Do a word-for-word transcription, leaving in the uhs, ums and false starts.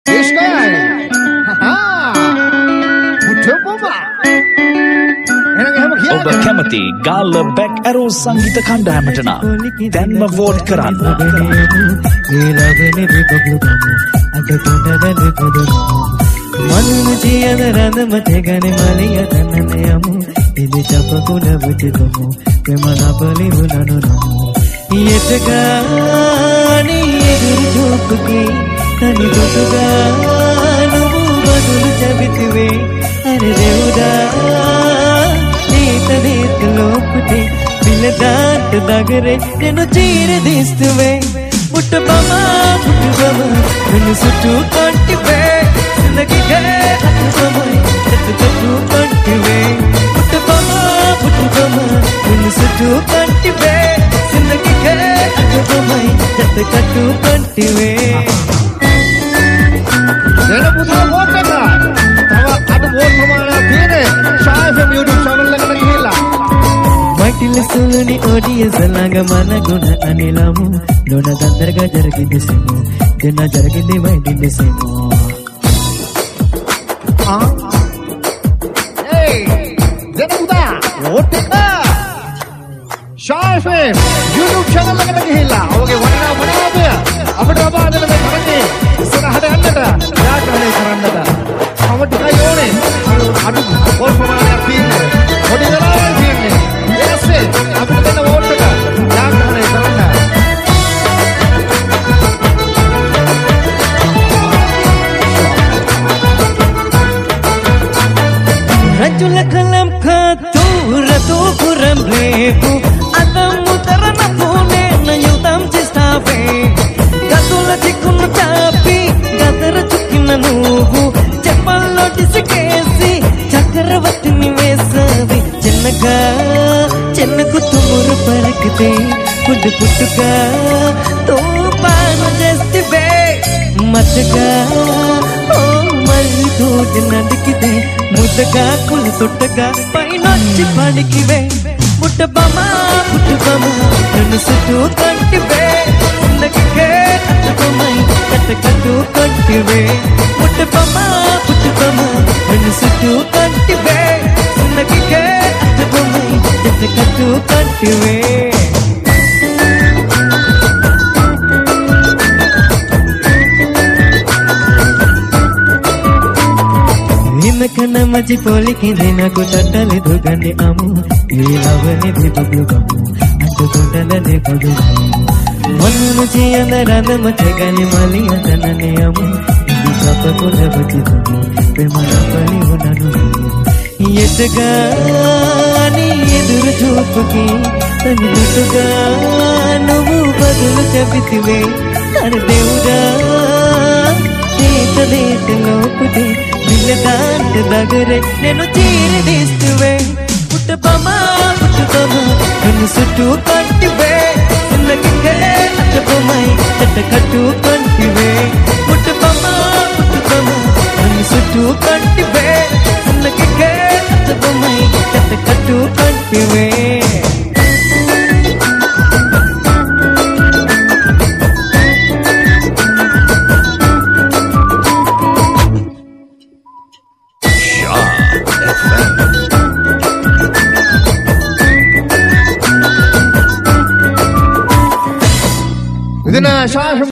This guy. Haha. Mucho puma. ඔබ කැමති Galle back arrow සංගීත කණ්ඩායමට නම් දැන්ම වෝට් කරන්න. මනුම ජීයද රඳම තෙගන මලිය තන්නනයමු ඉදි චපකුණ බුජතුමු ප්‍රමණපලි වුණනු නමු යටගානී එදුරු චෝපුකි තනි දුටුගා නුබු බදුරු චබිතිවේ අර දෙවුදා නීත නීත ලෝකුටේ විලදාට දගරේ දෙනු චීර දිස්තුවේ පුට බමා පුට බමා මිනිසුටු කොට්ටිවේ जिंदगी के अतुबमय ततु कंटिवे पुट बमा पुट बमा मुनसुटु कंटिवे जिंदगी के अतुबमय ततु कंटिवे देना पुत्रा वोट करना तव अड वोट प्रमाण तीने शायद हम YouTube channel लगन गहिला मटिल सुलनी ऑडियंस लंग मन गुण अनिलमु लोन दंदरगा जरगिंदि सेमो देना जरगिंदि वैदिंदि सेमो Hey, देना पुत्रा वोट करना शायद हम YouTube channel लगन गहिला ओके वणना वणना बे අපිට අපාදල මේ කරන්නේ ඉස්සරහට යන්නට යාට හලේ කරන්නට අපිට ටිකයි ඕනේ අඩු වෝට් ප්‍රමාණයක් තියෙන්නේ පොඩි වෙලාවක් තියෙන්නේ ඊස්සේ අපිට දෙන්න වෝට් එක යාට හලේ කරන්න रजुल कलम खातू रतू कुरम लेपू अदम मुतरन पुने नयुतम चिस्तावे गतुल चिकुन चापी गदर चुकिन नूबू चपल्लो डिसकेसी चक्रवती निवेसवी चिन्नगा चिन्नकु तुमुरु परकते पुड पुटुगा तो पान जस्तिवे मतगा ओ मल्ली दूध नडकिदे मुदगा कुल तुटगा पैनొచ్చి పడికివే పుట్ట బమా పుట్ట బమా నన్నుసుటు కంటివే జిందగీకే అతకమై కట్టకట్టు కంటివే పుట్ట బమా పుట్ట బమా నన్నుసుటు కంటివే జిందగీకే అతకమై కట్టకట్టు కంటివే हिमकन मजी पोली की देना को टटले दुगने आमु ये लावने दे बबलू गमु अंत कोटले दे बबलू मन मुझे अंदर अंदर मचे गने माली अंतने आमु ये सब को ले बची तुमु प्रेमना पली होना नु ये तगानी ये दूर चुपकी तनी दुटगा नुबु बदल चबितिवे हर देउदा देत देत लोपदे विलदाट दगरे नेनु चीर दिस्तुवे पुट बमा पुट बमा मुनसुटु कंटिवे जिंदगीके अतबमय तटकट्टु कंटिवे पुट बमा पुट बमा मुनसुटु कंटिवे जिंदगीके अतबमय तटकट्टु कंटिवे ಇದನ್ನ ಶಾಶ್ವತ